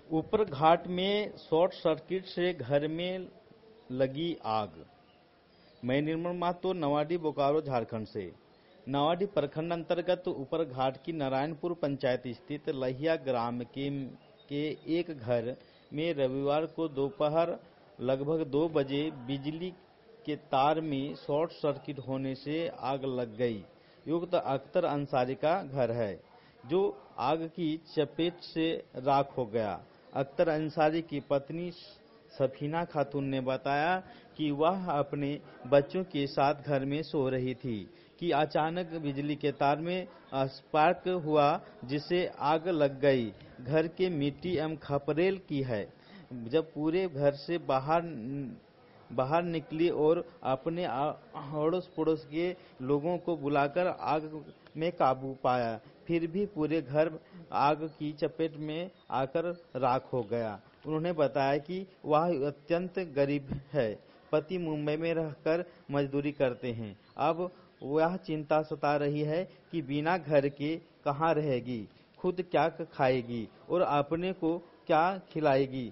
ऊपर घाट में short circuit से घर में लगी आग। मैं निर्मल महतो, नवाडी, बोकारो, झारखंड से। नवाडी प्रखंड अंतर्गत ऊपर घाट की नारायणपुर पंचायत स्थित लहिया ग्राम के एक घर में रविवार को दोपहर लगभग 2 बजे बिजली के तार में शॉर्ट सर्किट होने से आग लग गई। युक्त अख्तर अंसारी का घर है, जो आग की चपेट से राख हो गया। अख्तर अंसारी की पत्नी सफीना खातून ने बताया कि वह अपने बच्चों के साथ घर में सो रही थी कि अचानक बिजली के तार में स्पार्क हुआ, जिससे आग लग गई। घर के मिट्टी एवं खपरेल की है। जब पूरे घर से बाहर निकली और अपने अड़ोस पड़ोस के लोगों को बुलाकर आग में काबू पाया, फिर भी पूरे घर आग की चपेट में आकर राख हो गया। उन्होंने बताया कि वह अत्यंत गरीब है, पति मुंबई में रहकर मजदूरी करते हैं। अब वह चिंता सता रही है कि बिना घर के कहाँ रहेगी, खुद क्या खाएगी और अपने को क्या खिलाएगी।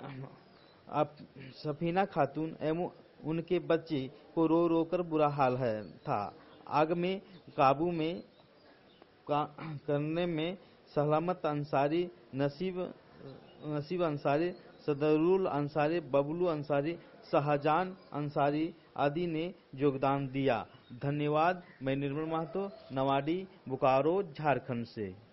सफीना खातून एवं उनके बच्चे को रो रो कर बुरा हाल था। आग में काबू में करने में सलामत अंसारी, नसीब अंसारी, सदरुल अंसारी, बबलू अंसारी, शाहजान अंसारी आदि ने योगदान दिया। धन्यवाद। मैं निर्मल महतो, नवाडी, बोकारो, झारखंड से।